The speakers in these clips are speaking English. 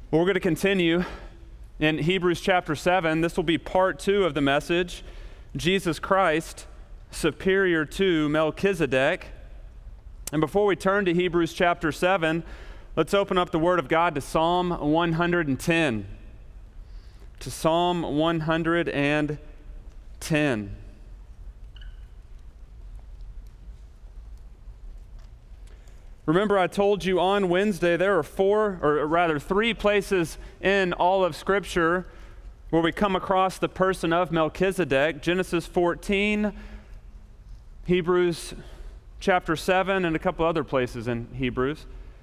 Well, we're going to continue in Hebrews chapter 7. This will be part 2 of the message, Jesus Christ, superior to Melchizedek. And before we turn to Hebrews chapter 7, let's open up the Word of God to Psalm 110. To Psalm 110. Remember, I told you on Wednesday there are 3 places in all of Scripture where we come across the person of Melchizedek. Genesis 14, Hebrews chapter 7, and a couple other places in Hebrews.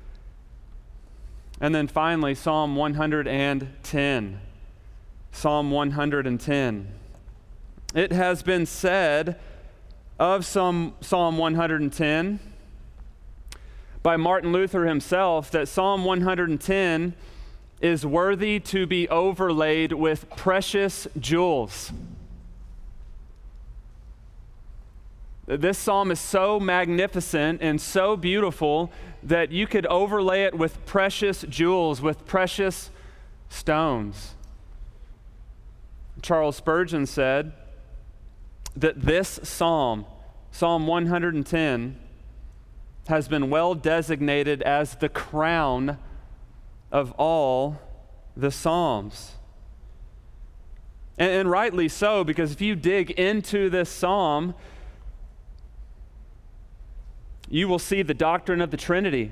And then finally, Psalm 110. Psalm 110. It has been said of Psalm 110 by Martin Luther himself that Psalm 110 is worthy to be overlaid with precious jewels. This psalm is so magnificent and so beautiful that you could overlay it with precious jewels, with precious stones. Charles Spurgeon said that this psalm, Psalm 110, has been well designated as the crown of all the Psalms. And rightly so, because if you dig into this psalm, you will see the doctrine of the Trinity.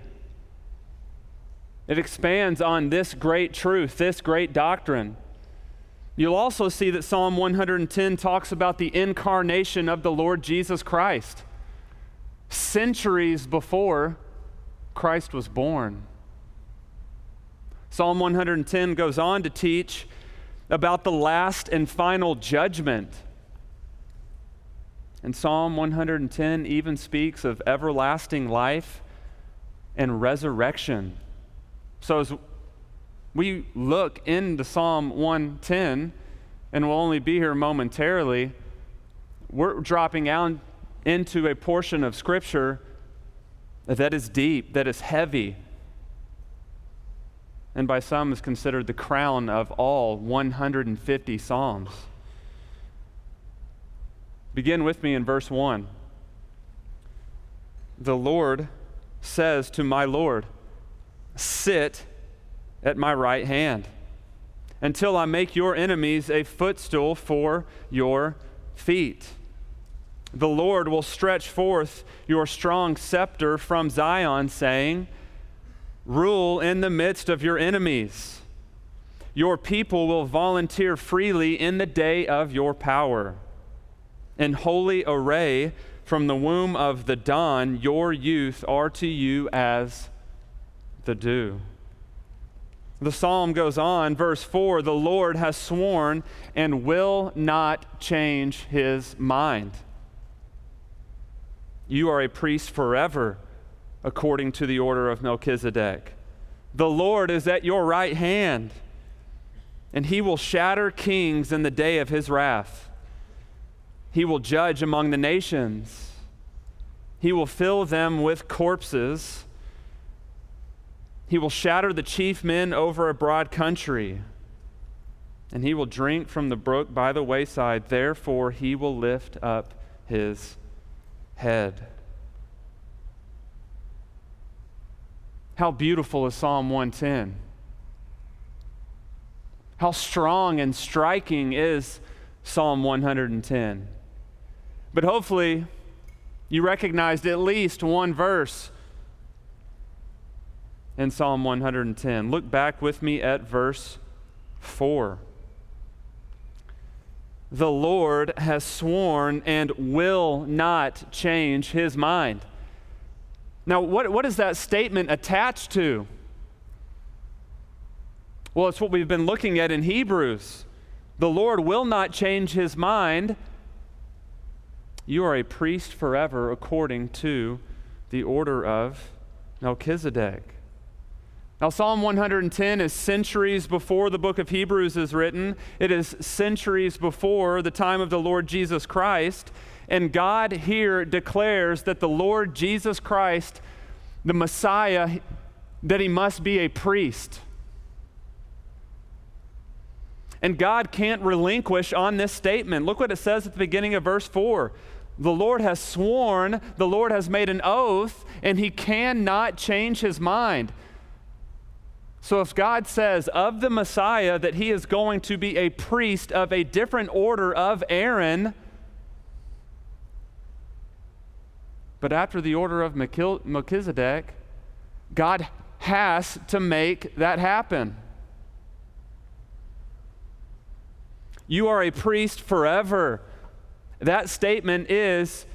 It expands on this great truth, this great doctrine. You'll also see that Psalm 110 talks about the incarnation of the Lord Jesus Christ, centuries before Christ was born. Psalm 110 goes on to teach about the last and final judgment. And Psalm 110 even speaks of everlasting life and resurrection. So as we look into Psalm 110, and we'll only be here momentarily, we're dropping out into a portion of Scripture that is deep, that is heavy, and by some is considered the crown of all 150 Psalms. Begin with me in verse 1. The Lord says to my Lord, "Sit at my right hand until I make your enemies a footstool for your feet. The Lord will stretch forth your strong scepter from Zion, saying, rule in the midst of your enemies. Your people will volunteer freely in the day of your power. In holy array from the womb of the dawn, your youth are to you as the dew." The psalm goes on, verse 4, the Lord has sworn and will not change his mind. You are a priest forever, according to the order of Melchizedek. The Lord is at your right hand, and he will shatter kings in the day of his wrath. He will judge among the nations. He will fill them with corpses. He will shatter the chief men over a broad country, and he will drink from the brook by the wayside. Therefore, he will lift up his head. How beautiful is Psalm 110? How strong and striking is Psalm 110? But hopefully, you recognized at least one verse in Psalm 110. Look back with me at verse 4. The Lord has sworn and will not change his mind. Now, what is that statement attached to? Well, it's what we've been looking at in Hebrews. The Lord will not change his mind. You are a priest forever according to the order of Melchizedek. Now, Psalm 110 is centuries before the book of Hebrews is written. It is centuries before the time of the Lord Jesus Christ. And God here declares that the Lord Jesus Christ, the Messiah, that he must be a priest. And God can't relinquish on this statement. Look what it says at the beginning of verse 4. The Lord has sworn, the Lord has made an oath, and he cannot change his mind. So if God says of the Messiah that he is going to be a priest of a different order of Aaron, but after the order of Melchizedek, God has to make that happen. You are a priest forever. That statement is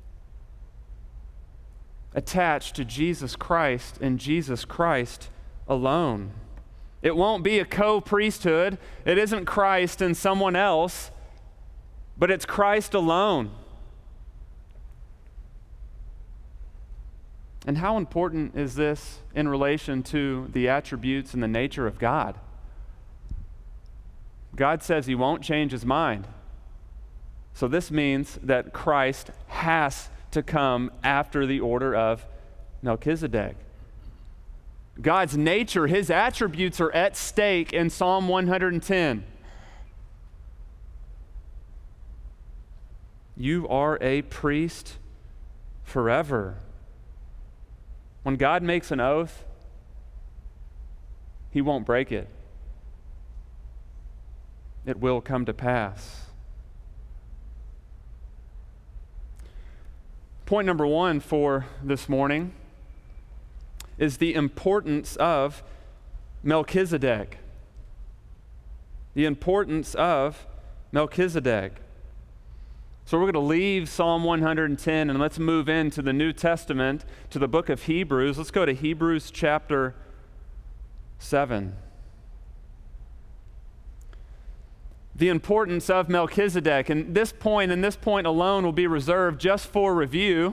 attached to Jesus Christ and Jesus Christ alone. It won't be a co-priesthood. It isn't Christ and someone else, but it's Christ alone. And how important is this in relation to the attributes and the nature of God? God says he won't change his mind. So this means that Christ has to come after the order of Melchizedek. God's nature, his attributes are at stake in Psalm 110. You are a priest forever. When God makes an oath, he won't break it. It will come to pass. Point number one for this morning is the importance of Melchizedek. The importance of Melchizedek. So we're going to leave Psalm 110 and let's move into the New Testament, to the book of Hebrews. Let's go to Hebrews chapter 7. The importance of Melchizedek. And this point alone will be reserved just for review.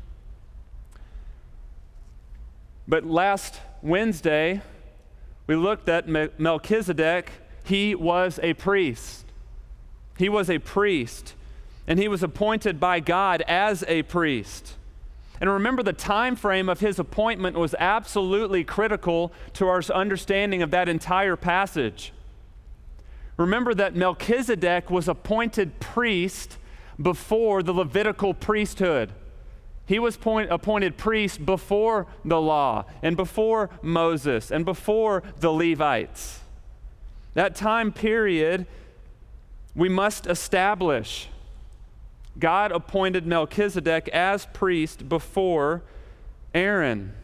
But last Wednesday, we looked at Melchizedek. He was a priest. He was a priest, and he was appointed by God as a priest. And remember, the time frame of his appointment was absolutely critical to our understanding of that entire passage. Remember that Melchizedek was appointed priest before the Levitical priesthood. He was appointed priest before the law and before Moses and before the Levites. That time period we must establish. God appointed Melchizedek as priest before Aaron.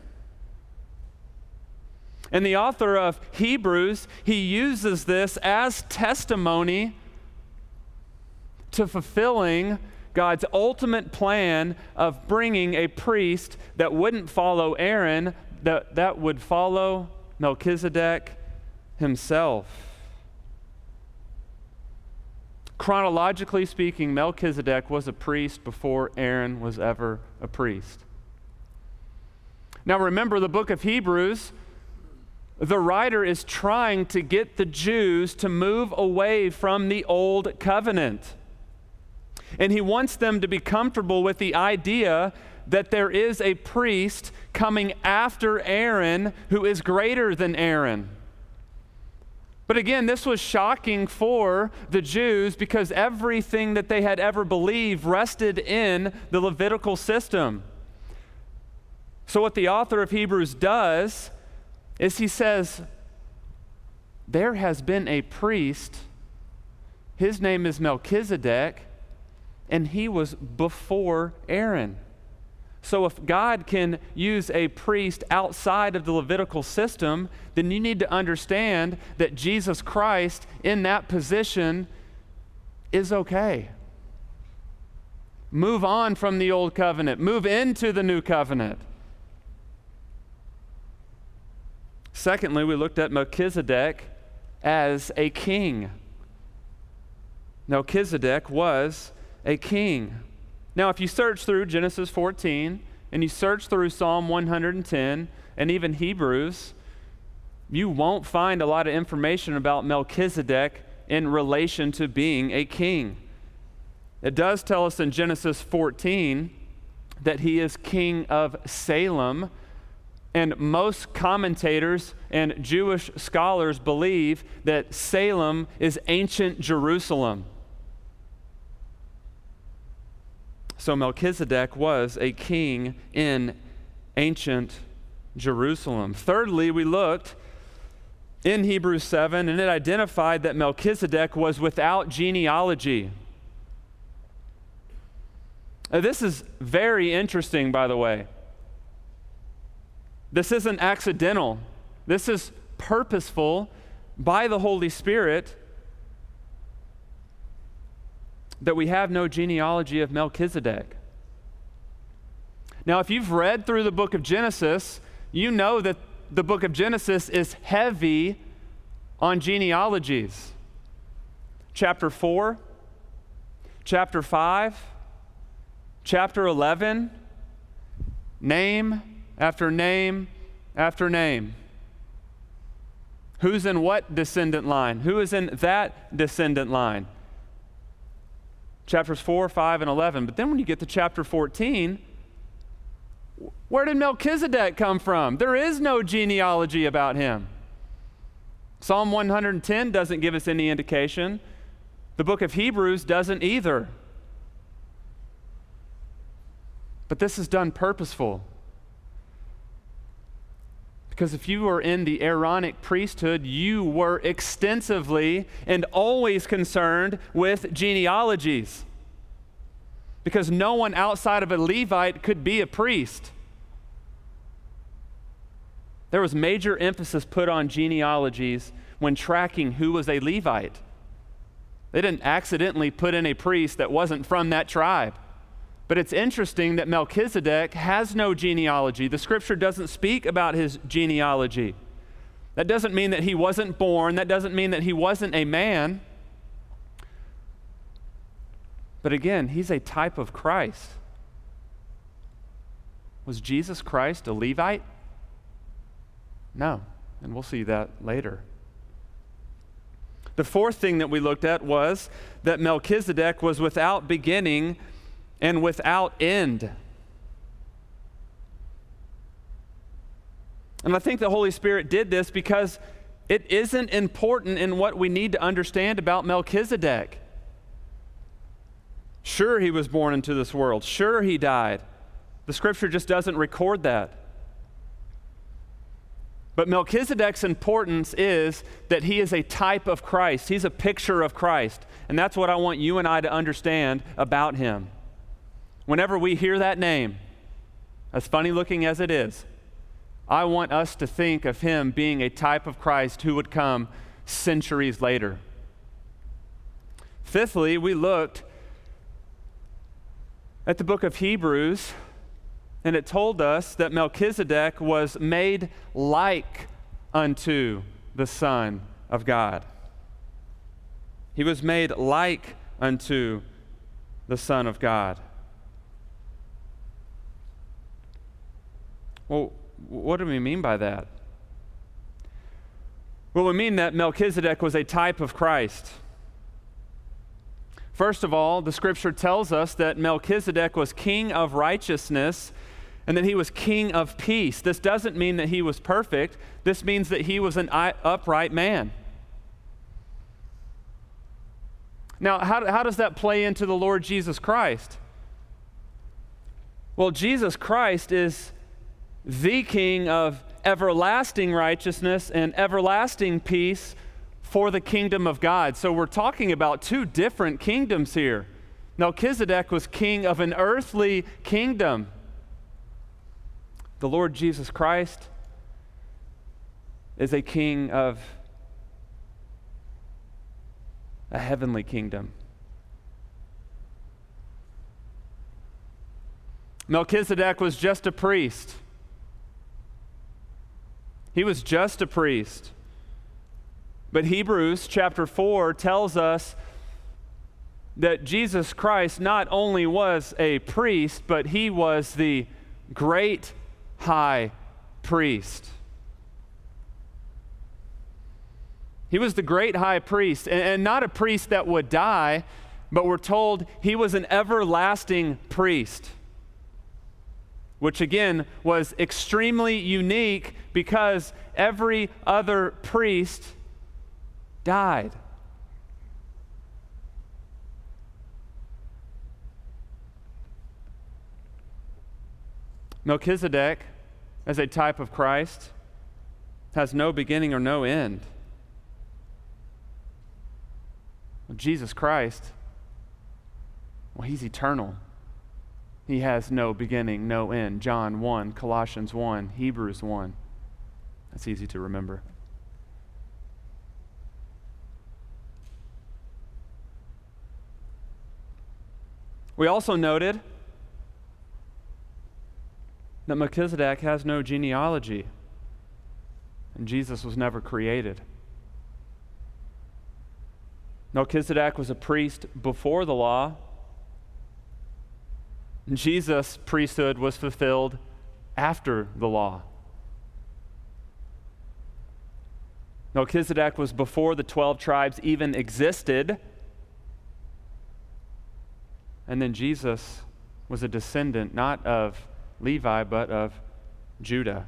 And the author of Hebrews, he uses this as testimony to fulfilling God's ultimate plan of bringing a priest that wouldn't follow Aaron, that would follow Melchizedek himself. Chronologically speaking, Melchizedek was a priest before Aaron was ever a priest. Now remember, the book of Hebrews, the writer is trying to get the Jews to move away from the old covenant. And he wants them to be comfortable with the idea that there is a priest coming after Aaron who is greater than Aaron. But again, this was shocking for the Jews because everything that they had ever believed rested in the Levitical system. So what the author of Hebrews does is he says, there has been a priest, his name is Melchizedek, and he was before Aaron. So if God can use a priest outside of the Levitical system, then you need to understand that Jesus Christ in that position is okay. Move on from the old covenant. Move into the new covenant. Secondly, we looked at Melchizedek as a king. Melchizedek was a king. Now, if you search through Genesis 14 and you search through Psalm 110 and even Hebrews, you won't find a lot of information about Melchizedek in relation to being a king. It does tell us in Genesis 14 that he is king of Salem, and most commentators and Jewish scholars believe that Salem is ancient Jerusalem. So Melchizedek was a king in ancient Jerusalem. Thirdly, we looked in Hebrews 7, and it identified that Melchizedek was without genealogy. This is very interesting, by the way. This isn't accidental. This is purposeful by the Holy Spirit that we have no genealogy of Melchizedek. Now, if you've read through the book of Genesis, you know that the book of Genesis is heavy on genealogies. Chapter 4, chapter 5, chapter 11, name after name after name. Who's in what descendant line? Who is in that descendant line? Chapters 4, 5, and 11. But then when you get to chapter 14, where did Melchizedek come from? There is no genealogy about him. Psalm 110 doesn't give us any indication. The book of Hebrews doesn't either. But this is done purposeful. Because if you were in the Aaronic priesthood, you were extensively and always concerned with genealogies. Because no one outside of a Levite could be a priest. There was major emphasis put on genealogies when tracking who was a Levite. They didn't accidentally put in a priest that wasn't from that tribe. But it's interesting that Melchizedek has no genealogy. The scripture doesn't speak about his genealogy. That doesn't mean that he wasn't born. That doesn't mean that he wasn't a man. But again, he's a type of Christ. Was Jesus Christ a Levite? No, and we'll see that later. The fourth thing that we looked at was that Melchizedek was without beginning and without end. And I think the Holy Spirit did this because it isn't important in what we need to understand about Melchizedek. Sure, he was born into this world. Sure, he died. The scripture just doesn't record that. But Melchizedek's importance is that he is a type of Christ. He's a picture of Christ. And that's what I want you and I to understand about him. Whenever we hear that name, as funny looking as it is, I want us to think of him being a type of Christ who would come centuries later. Fifthly, we looked at the book of Hebrews, and it told us that Melchizedek was made like unto the Son of God. He was made like unto the Son of God. Well, what do we mean by that? Well, we mean that Melchizedek was a type of Christ. First of all, the scripture tells us that Melchizedek was king of righteousness and that he was king of peace. This doesn't mean that he was perfect. This means that he was an upright man. Now, how does that play into the Lord Jesus Christ? Well, Jesus Christ is the King of everlasting righteousness and everlasting peace for the kingdom of God. So we're talking about two different kingdoms here. Melchizedek was king of an earthly kingdom. The Lord Jesus Christ is a king of a heavenly kingdom. Melchizedek was just a priest. He was just a priest. But Hebrews chapter 4 tells us that Jesus Christ not only was a priest, but he was the great high priest. He was the great high priest, and not a priest that would die, but we're told he was an everlasting priest. which again was extremely unique because every other priest died. Melchizedek, as a type of Christ, has no beginning or no end. Jesus Christ, well, he's eternal. He has no beginning, no end. John 1, Colossians 1, Hebrews 1. That's easy to remember. We also noted that Melchizedek has no genealogy, and Jesus was never created. Melchizedek was a priest before the law. Jesus' priesthood was fulfilled after the law. Melchizedek was before the 12 tribes even existed. And then Jesus was a descendant not of Levi, but of Judah.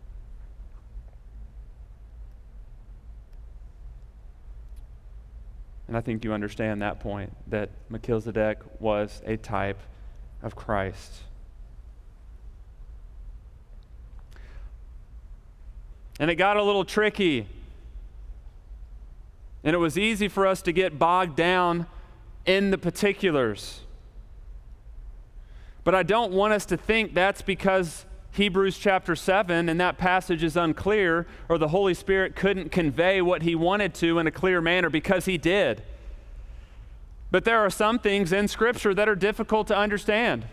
And I think you understand that point, that Melchizedek was a type of Christ. And it got a little tricky. And it was easy for us to get bogged down in the particulars. But I don't want us to think that's because Hebrews chapter 7 and that passage is unclear, or the Holy Spirit couldn't convey what he wanted to in a clear manner, because he did. But there are some things in Scripture that are difficult to understand.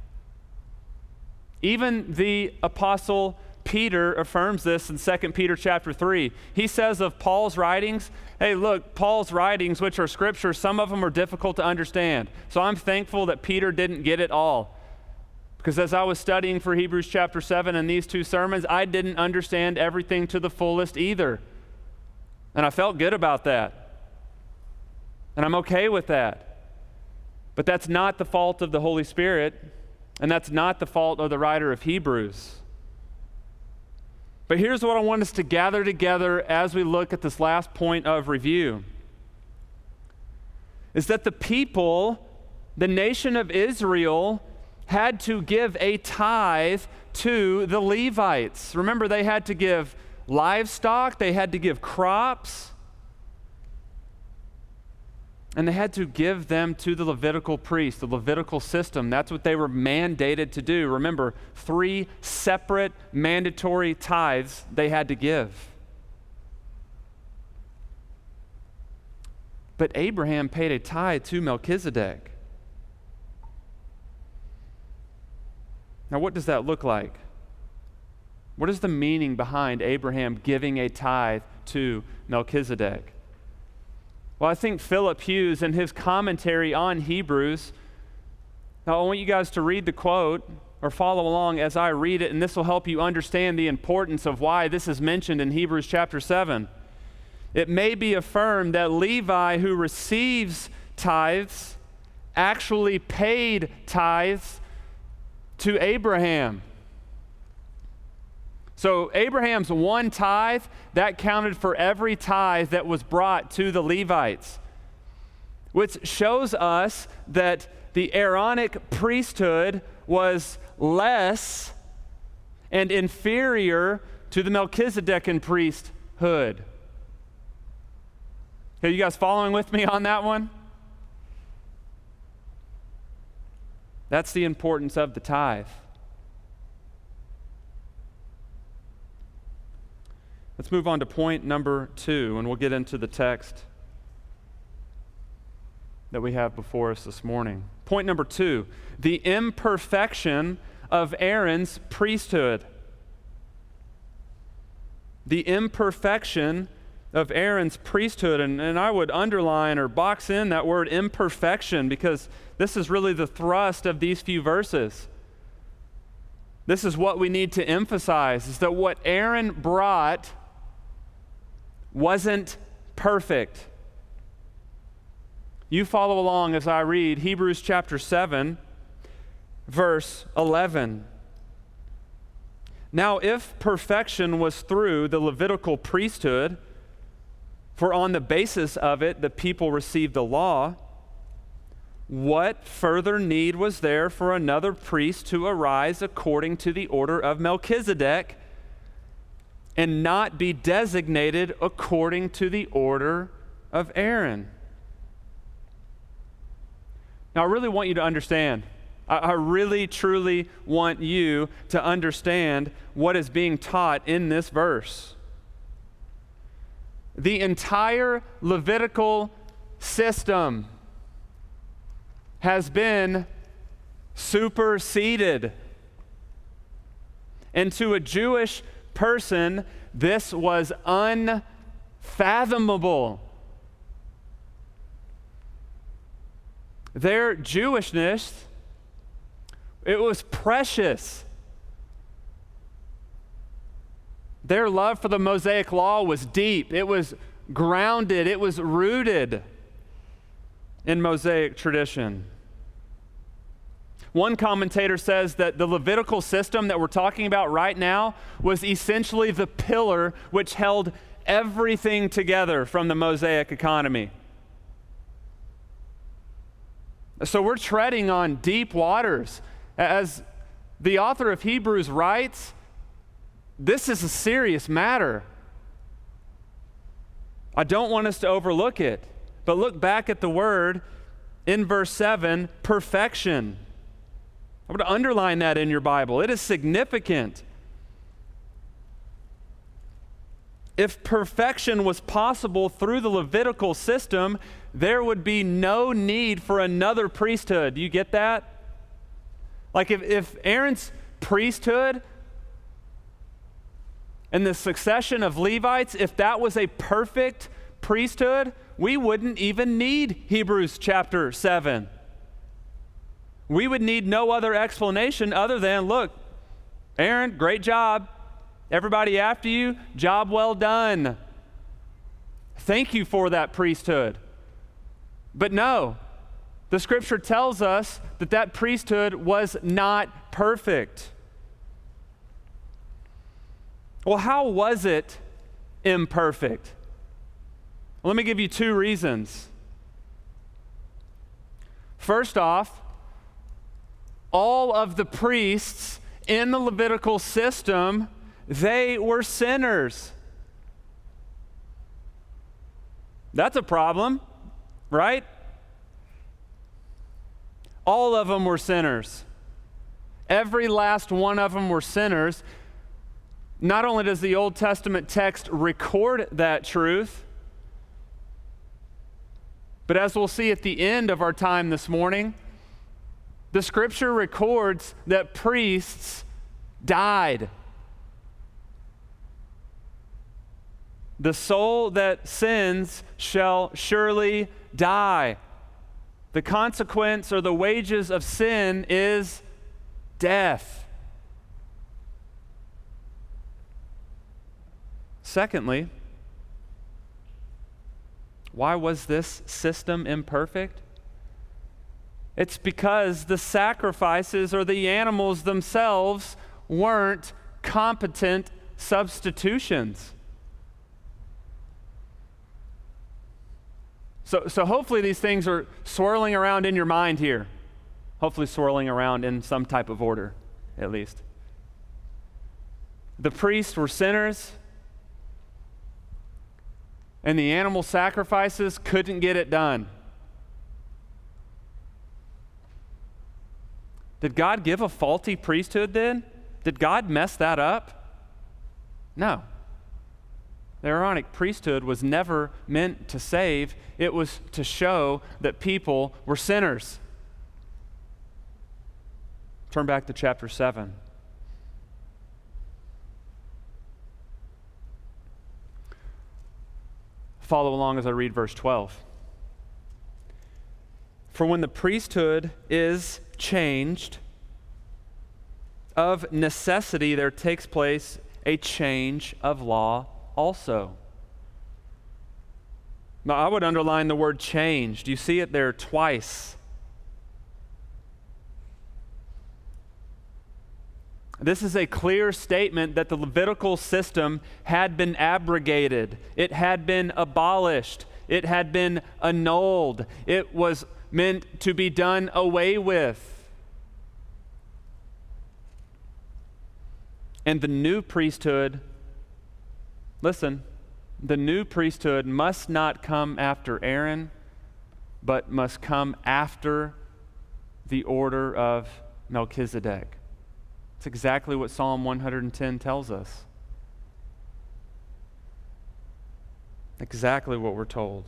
Even the Apostle Peter affirms this in 2 Peter chapter 3. He says of Paul's writings, hey, look, Paul's writings, which are Scripture, some of them are difficult to understand. So I'm thankful that Peter didn't get it all. Because as I was studying for Hebrews chapter 7 and these two sermons, I didn't understand everything to the fullest either. And I felt good about that. And I'm okay with that. But that's not the fault of the Holy Spirit, and that's not the fault of the writer of Hebrews. But here's what I want us to gather together as we look at this last point of review, is that the people, the nation of Israel, had to give a tithe to the Levites. Remember, they had to give livestock, they had to give crops, and they had to give them to the Levitical priest, the Levitical system. That's what they were mandated to do. Remember, 3 separate mandatory tithes they had to give. But Abraham paid a tithe to Melchizedek. Now, what does that look like? What is the meaning behind Abraham giving a tithe to Melchizedek? Well, I think Philip Hughes, in his commentary on Hebrews, now I want you guys to read the quote or follow along as I read it, and this will help you understand the importance of why this is mentioned in Hebrews chapter 7. It may be affirmed that Levi, who receives tithes, actually paid tithes to Abraham. So Abraham's one tithe, that counted for every tithe that was brought to the Levites, which shows us that the Aaronic priesthood was less and inferior to the Melchizedekan priesthood. Are you guys following with me on that one? That's the importance of the tithe. Let's move on to point number 2, and we'll get into the text that we have before us this morning. Point number 2, the imperfection of Aaron's priesthood. The imperfection of Aaron's priesthood, and I would underline or box in that word imperfection, because this is really the thrust of these few verses. This is what we need to emphasize, is that what Aaron brought wasn't perfect. You follow along as I read Hebrews chapter 7, verse 11. Now, if perfection was through the Levitical priesthood, for on the basis of it the people received the law, what further need was there for another priest to arise according to the order of Melchizedek and not be designated according to the order of Aaron? Now, I really want you to understand. I really, truly want you to understand what is being taught in this verse. The entire Levitical system has been superseded. And to a Jewish person, this was unfathomable. Their Jewishness, it was precious. Their love for the Mosaic Law was deep. It was grounded. It was rooted in Mosaic tradition. One commentator says that the Levitical system that we're talking about right now was essentially the pillar which held everything together from the Mosaic economy. So we're treading on deep waters. As the author of Hebrews writes, this is a serious matter. I don't want us to overlook it, but look back at the word in verse 7, perfection. I would underline that in your Bible. It is significant. If perfection was possible through the Levitical system, there would be no need for another priesthood. Do you get that? Like if Aaron's priesthood and the succession of Levites, if that was a perfect priesthood, we wouldn't even need Hebrews chapter 7. We would need no other explanation other than, look, Aaron, great job. Everybody after you, job well done. Thank you for that priesthood. But no, the scripture tells us that that priesthood was not perfect. Well, how was it imperfect? Well, let me give you two reasons. First off, all of the priests in the Levitical system, they were sinners. That's a problem, right? All of them were sinners. Every last one of them were sinners. Not only does the Old Testament text record that truth, but as we'll see at the end of our time this morning, the scripture records that priests died. The soul that sins shall surely die. The consequence or the wages of sin is death. Secondly, why was this system imperfect? It's because the sacrifices or the animals themselves weren't competent substitutions. So hopefully these things are swirling around in your mind here. Hopefully swirling around in some type of order, at least. The priests were sinners, and the animal sacrifices couldn't get it done. Did God give a faulty priesthood then? Did God mess that up? No. The Aaronic priesthood was never meant to save. It was to show that people were sinners. Turn back to chapter 7. Follow along as I read verse 12. For when the priesthood is changed, of necessity there takes place a change of law also. Now, I would underline the word changed. You see it there twice. This is a clear statement that the Levitical system had been abrogated. It had been abolished. It had been annulled. It was meant to be done away with. And the new priesthood, listen, the new priesthood must not come after Aaron, but must come after the order of Melchizedek. It's exactly what Psalm 110 tells us. Exactly what we're told.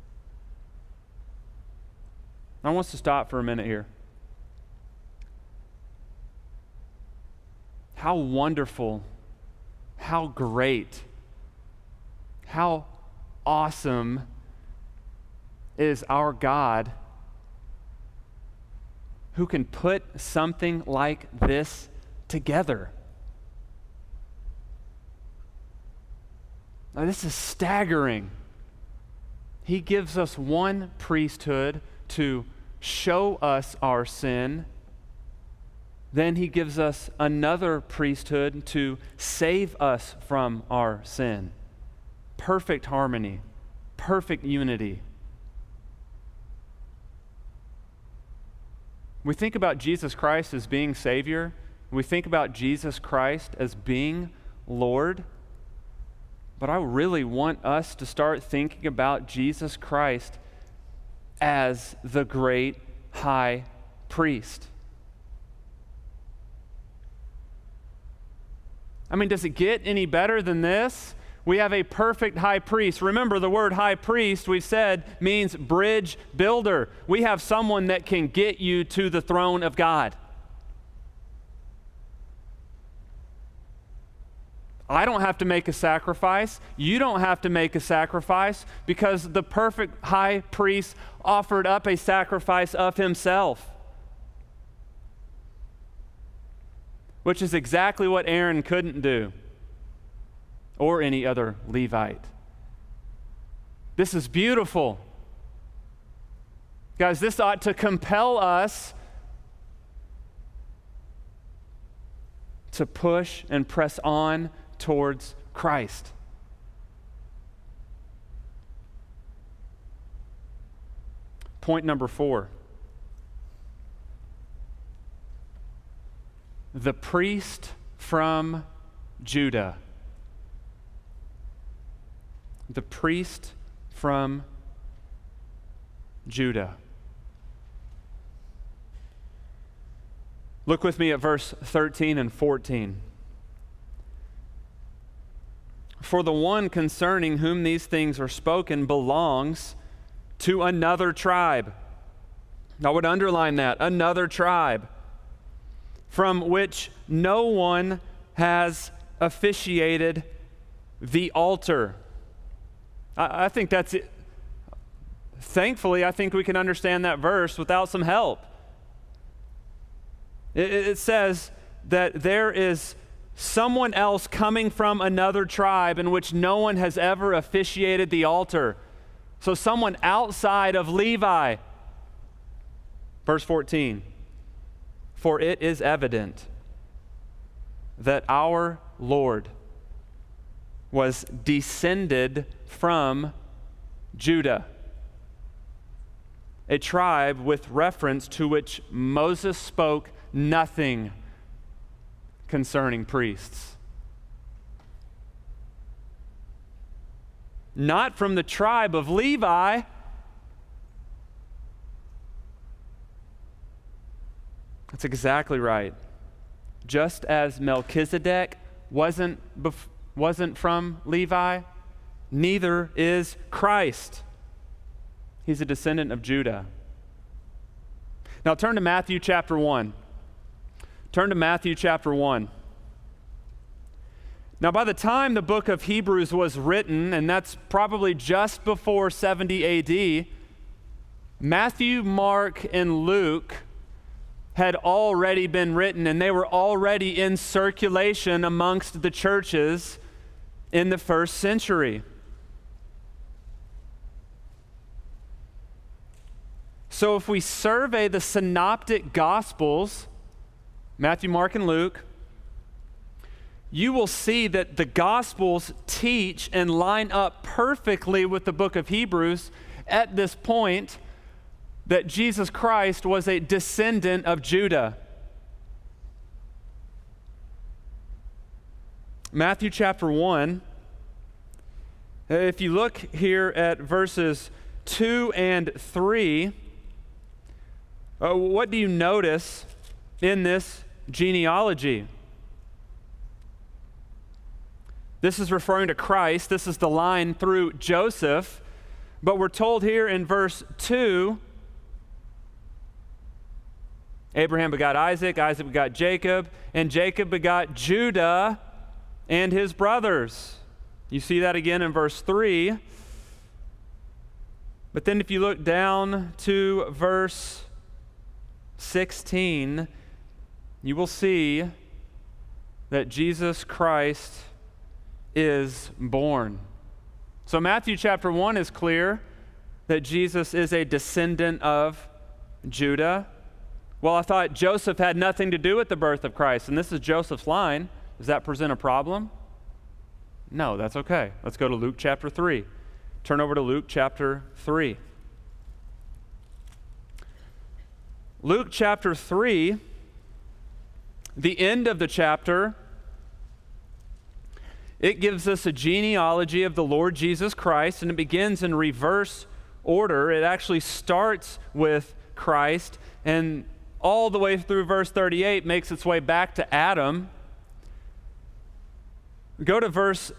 I want us to stop for a minute here. How wonderful, how great, how awesome is our God who can put something like this together. Now, this is staggering. He gives us one priesthood to show us our sin. Then he gives us another priesthood to save us from our sin. Perfect harmony, perfect unity. We think about Jesus Christ as being Savior. We think about Jesus Christ as being Lord. But I really want us to start thinking about Jesus Christ as the great high priest. I mean, does it get any better than this? We have a perfect high priest. Remember, the word high priest, we said, means bridge builder. We have someone that can get you to the throne of God. I don't have to make a sacrifice. You don't have to make a sacrifice because the perfect high priest offered up a sacrifice of himself, which is exactly what Aaron couldn't do, or any other Levite. This is beautiful. Guys, this ought to compel us to push and press on towards Christ. Point number 4. The priest from Judah. The priest from Judah. Look with me at verse 13 and 14. For the one concerning whom these things are spoken belongs to another tribe. I would underline that, another tribe, from which no one has officiated the altar. I think that's it. Thankfully, I think we can understand that verse without some help. It says that there is someone else coming from another tribe in which no one has ever officiated the altar. So someone outside of Levi. Verse 14. For it is evident that our Lord was descended from Judah, a tribe with reference to which Moses spoke nothing concerning priests. Not from the tribe of Levi. That's exactly right. Just as Melchizedek wasn't from Levi, neither is Christ. He's a descendant of Judah. Now turn to Matthew chapter 1. Turn to Matthew chapter 1. Now, by the time the book of Hebrews was written, and that's probably just before 70 AD, Matthew, Mark, and Luke had already been written, and they were already in circulation amongst the churches in the first century. So if we survey the synoptic gospels, Matthew, Mark, and Luke, you will see that the Gospels teach and line up perfectly with the book of Hebrews at this point that Jesus Christ was a descendant of Judah. Matthew chapter 1, if you look here at verses 2 and 3, what do you notice in this genealogy? This is referring to Christ. This is the line through Joseph. But we're told here in verse 2, Abraham begot Isaac, Isaac begot Jacob, and Jacob begot Judah and his brothers. You see that again in verse 3. But then if you look down to verse 16, you will see that Jesus Christ is born. So Matthew chapter 1 is clear that Jesus is a descendant of Judah. Well, I thought Joseph had nothing to do with the birth of Christ, and this is Joseph's line. Does that present a problem? No, that's okay. Let's go to Luke chapter 3. Turn over to Luke chapter 3. Luke chapter 3, the end of the chapter, it gives us a genealogy of the Lord Jesus Christ, and it begins in reverse order. It actually starts with Christ, and all the way through verse 38 makes its way back to Adam. Go to verse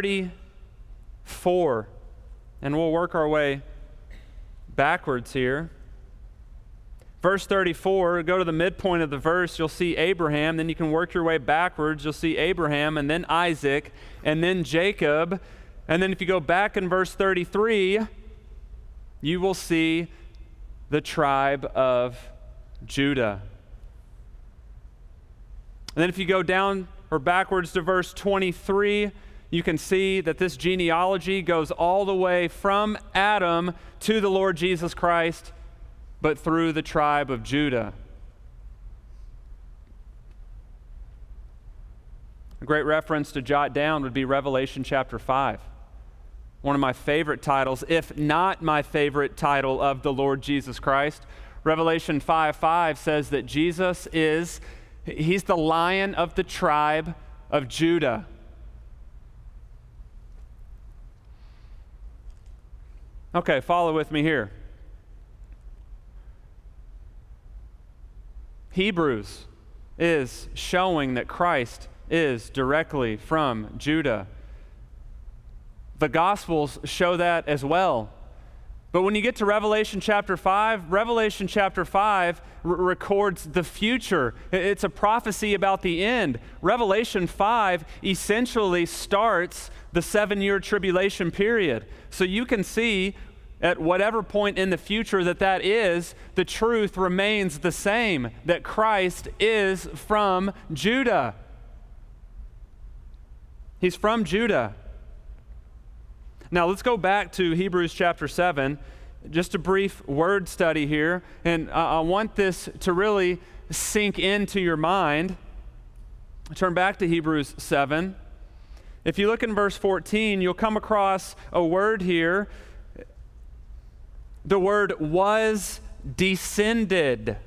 34, and we'll work our way backwards here. Verse 34, go to the midpoint of the verse, you'll see Abraham, then you can work your way backwards, you'll see Abraham, and then Isaac, and then Jacob, and then if you go back in verse 33, you will see the tribe of Judah. And then if you go down or backwards to verse 23, you can see that this genealogy goes all the way from Adam to the Lord Jesus Christ, but through the tribe of Judah. A great reference to jot down would be Revelation chapter 5. One of my favorite titles, if not my favorite title of the Lord Jesus Christ. Revelation 5:5 says that Jesus he's the Lion of the tribe of Judah. Okay, follow with me here. Hebrews is showing that Christ is directly from Judah. The Gospels show that as well. But when you get to Revelation chapter 5 records the future. It's a prophecy about the end. Revelation 5 essentially starts the 7-year tribulation period. So you can see at whatever point in the future that is, the truth remains the same, that Christ is from Judah. He's from Judah. Now let's go back to Hebrews chapter 7, just a brief word study here, and I want this to really sink into your mind. Turn back to Hebrews 7. If you look in verse 14, you'll come across a word here. The word was descended.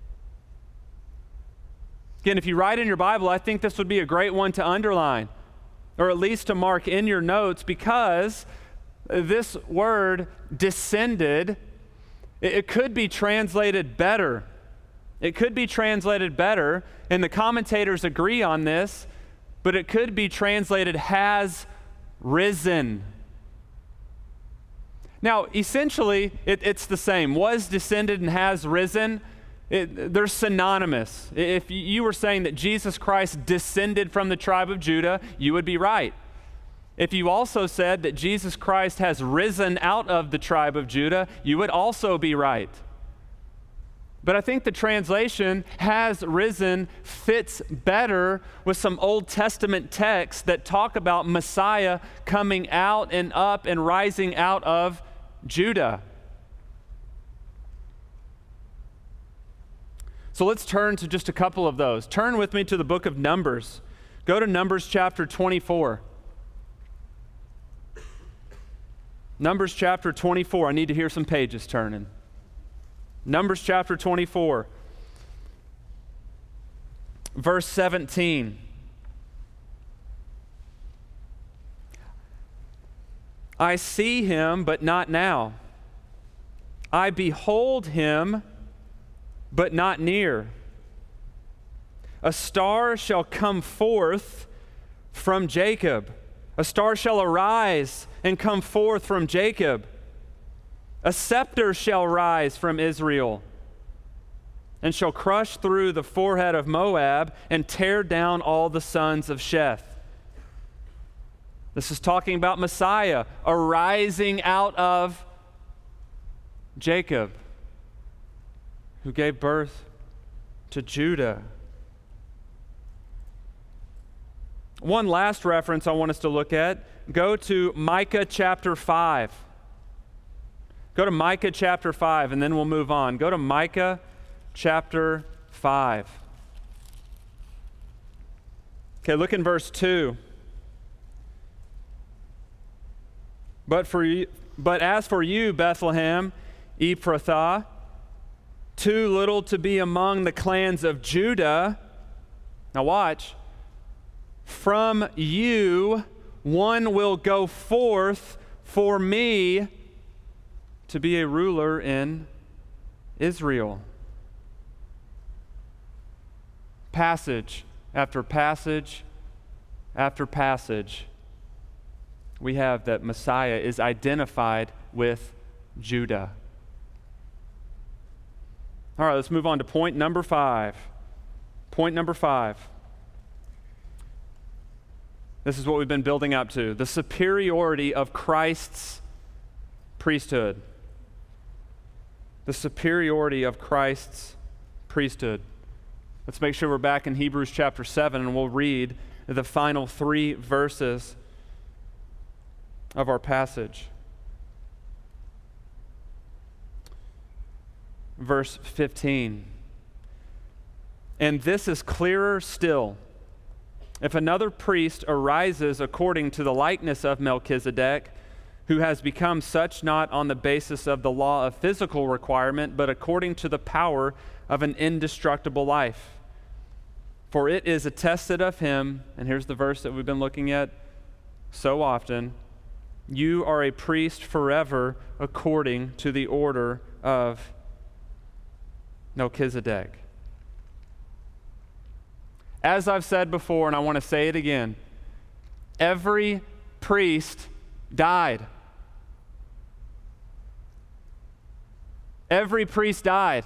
Again, if you write in your Bible, I think this would be a great one to underline, or at least to mark in your notes, because this word descended, it could be translated better. It could be translated better, and the commentators agree on this, but it could be translated has risen. Now, essentially, it's the same. Was descended and has risen, they're synonymous. If you were saying that Jesus Christ descended from the tribe of Judah, you would be right. If you also said that Jesus Christ has risen out of the tribe of Judah, you would also be right. But I think the translation has risen fits better with some Old Testament texts that talk about Messiah coming out and up and rising out of Judah. So let's turn to just a couple of those. Turn with me to the book of Numbers. Go to Numbers chapter 24. Numbers chapter 24. I need to hear some pages turning. Numbers chapter 24, verse 17. I see him, but not now. I behold him, but not near. A star shall come forth from Jacob. A star shall arise and come forth from Jacob. A scepter shall rise from Israel and shall crush through the forehead of Moab and tear down all the sons of Sheth. This is talking about Messiah arising out of Jacob, who gave birth to Judah. One last reference I want us to look at. Go to Micah chapter 5. Go to Micah chapter 5, and then we'll move on. Go to Micah chapter 5. Okay, look in verse 2. But as for you, Bethlehem, Ephrathah, too little to be among the clans of Judah. Now watch. From you one will go forth for me to be a ruler in Israel. Passage after passage after passage, we have that Messiah is identified with Judah. All right, let's move on to point number 5. Point number 5. This is what we've been building up to: the superiority of Christ's priesthood. The superiority of Christ's priesthood. Let's make sure we're back in Hebrews chapter 7, and we'll read the final 3 verses of our passage. Verse 15. And this is clearer still. If another priest arises according to the likeness of Melchizedek, who has become such not on the basis of the law of physical requirement, but according to the power of an indestructible life. For it is attested of him, and here's the verse that we've been looking at so often: you are a priest forever according to the order of Melchizedek. As I've said before, and I want to say it again, every priest died. Every priest died.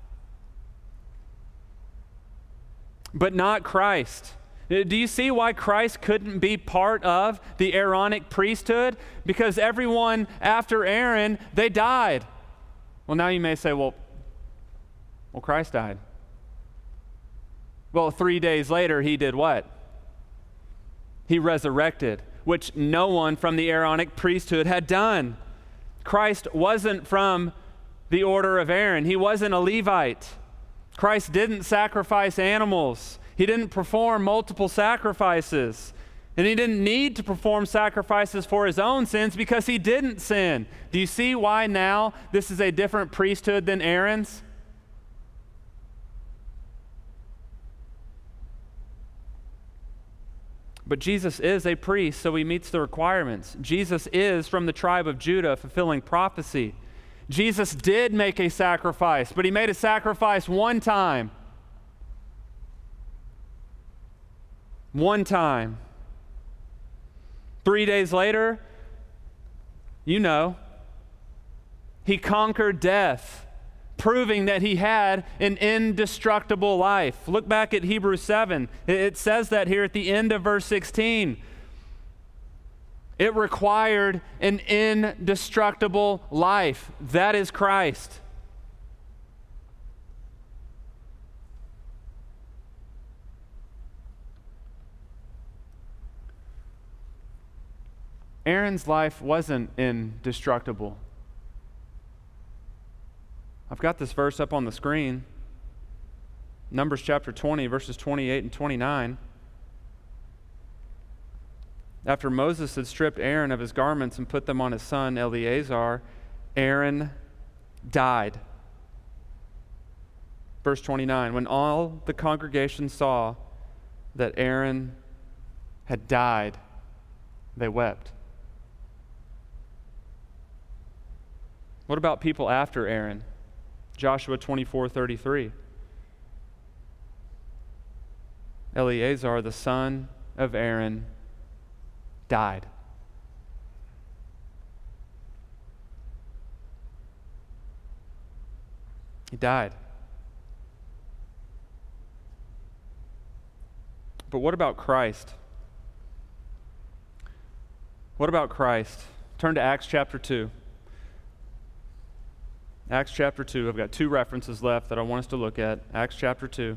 But not Christ. Do you see why Christ couldn't be part of the Aaronic priesthood? Because everyone after Aaron, they died. Well, now you may say, well, Christ died. Well, 3 days later, he did what? He resurrected, which no one from the Aaronic priesthood had done. Christ wasn't from the order of Aaron. He wasn't a Levite. Christ didn't sacrifice animals. He didn't perform multiple sacrifices. And he didn't need to perform sacrifices for his own sins because he didn't sin. Do you see why now this is a different priesthood than Aaron's? But Jesus is a priest, so he meets the requirements. Jesus is from the tribe of Judah, fulfilling prophecy. Jesus did make a sacrifice, but he made a sacrifice one time. One time. 3 days later, he conquered death, proving that he had an indestructible life. Look back at Hebrews 7. It says that here at the end of verse 16. It required an indestructible life. That is Christ. Aaron's life wasn't indestructible. I've got this verse up on the screen. Numbers chapter 20, verses 28 and 29. After Moses had stripped Aaron of his garments and put them on his son Eleazar, Aaron died. Verse 29, when all the congregation saw that Aaron had died, they wept. What about people after Aaron? Joshua 24:33. Eleazar, the son of Aaron, died. He died. But what about Christ? What about Christ? Turn to Acts chapter 2. Acts chapter 2. I've got two references left that I want us to look at. Acts chapter 2.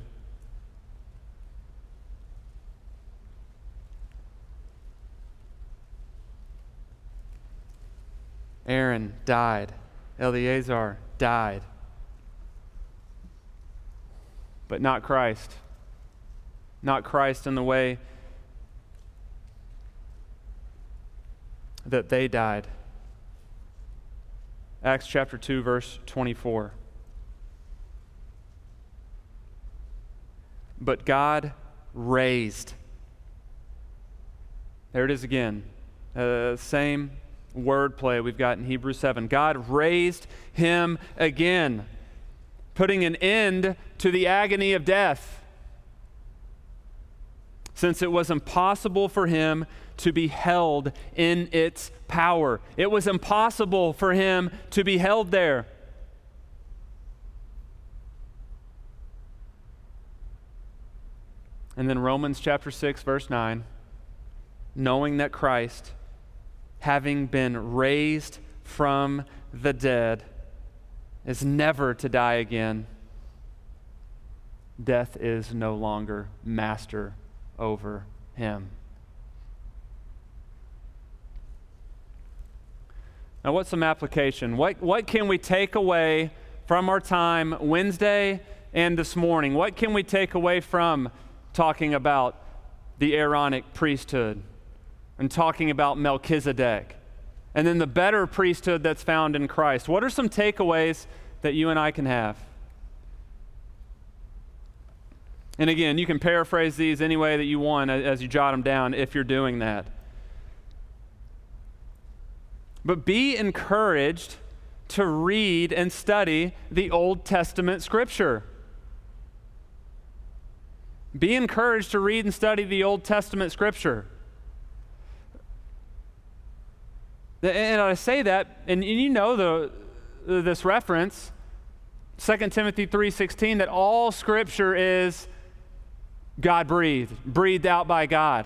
Aaron died. Eleazar died. But not Christ. Not Christ in the way that they died. Acts chapter 2, verse 24. But God raised. There it is again. Same wordplay we've got in Hebrews 7. God raised him again, putting an end to the agony of death, since it was impossible for him to be held in its power. It was impossible for him to be held there. And then Romans chapter 6, verse 9, knowing that Christ, having been raised from the dead, is never to die again, death is no longer master over him. Now, what's some application? What can we take away from our time Wednesday and this morning? What can we take away from talking about the Aaronic priesthood and talking about Melchizedek and then the better priesthood that's found in Christ? What are some takeaways that you and I can have? And again, you can paraphrase these any way that you want as you jot them down if you're doing that. But be encouraged to read and study the Old Testament Scripture. Be encouraged to read and study the Old Testament Scripture. And I say that, and you know this reference, 2 Timothy 3:16, that all Scripture is God-breathed, breathed out by God.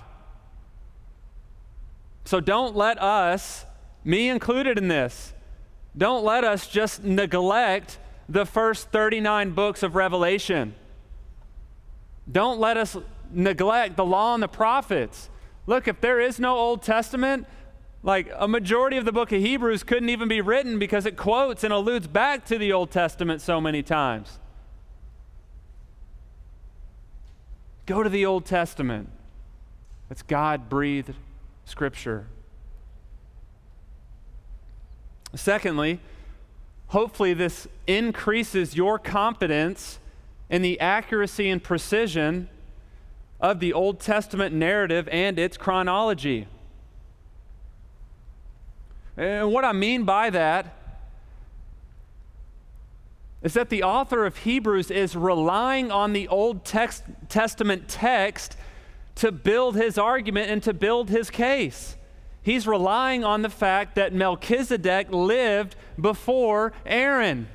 So don't let us, me included in this, don't let us just neglect the first 39 books of Revelation. Don't let us neglect the law and the prophets. Look, if there is no Old Testament, like a majority of the book of Hebrews couldn't even be written because it quotes and alludes back to the Old Testament so many times. Go to the Old Testament. It's God-breathed Scripture. Secondly, hopefully this increases your confidence in the accuracy and precision of the Old Testament narrative and its chronology. And what I mean by that is that the author of Hebrews is relying on the Old Testament text to build his argument and to build his case. He's relying on the fact that Melchizedek lived before Aaron.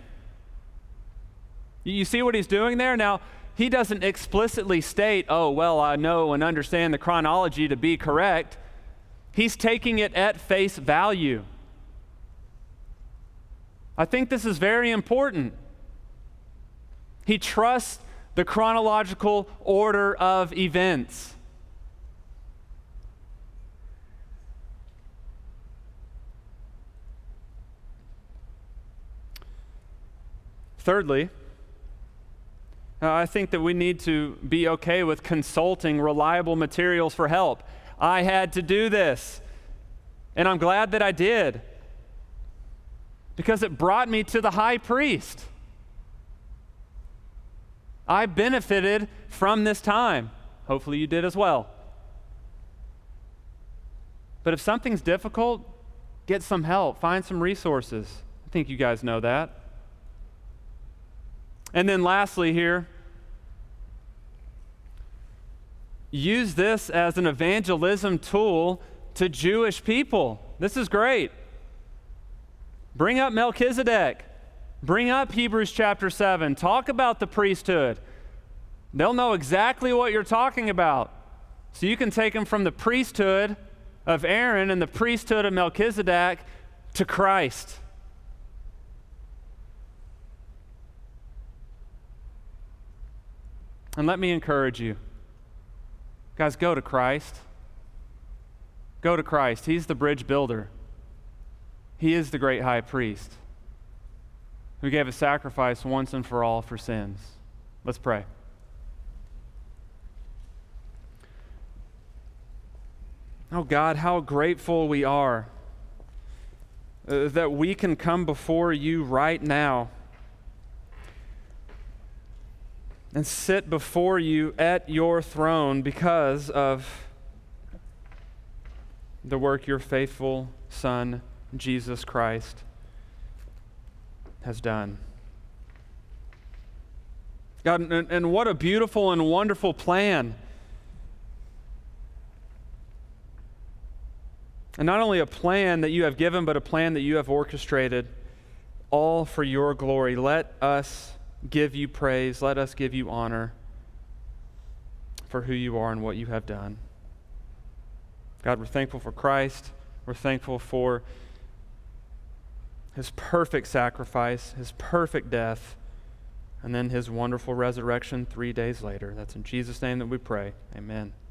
You see what he's doing there? Now, he doesn't explicitly state, oh, well, I know and understand the chronology to be correct. He's taking it at face value. I think this is very important. He trusts the chronological order of events. Thirdly, I think that we need to be okay with consulting reliable materials for help. I had to do this. And I'm glad that I did, because it brought me to the high priest. I benefited from this time. Hopefully you did as well. But if something's difficult, get some help, find some resources. I think you guys know that. And then lastly here, use this as an evangelism tool to Jewish people. This is great. Bring up Melchizedek. Bring up Hebrews chapter 7. Talk about the priesthood. They'll know exactly what you're talking about. So you can take them from the priesthood of Aaron and the priesthood of Melchizedek to Christ. And let me encourage you. Guys, go to Christ. Go to Christ. He's the bridge builder. He is the great high priest who gave a sacrifice once and for all for sins. Let's pray. Oh God, how grateful we are that we can come before you right now and sit before you at your throne because of the work your faithful Son, Jesus Christ, has done. God, and what a beautiful and wonderful plan. And not only a plan that you have given, but a plan that you have orchestrated, all for your glory. Let us give you praise. Let us give you honor for who you are and what you have done. God, we're thankful for Christ. We're thankful for his perfect sacrifice, his perfect death, and then his wonderful resurrection 3 days later. That's in Jesus' name that we pray. Amen.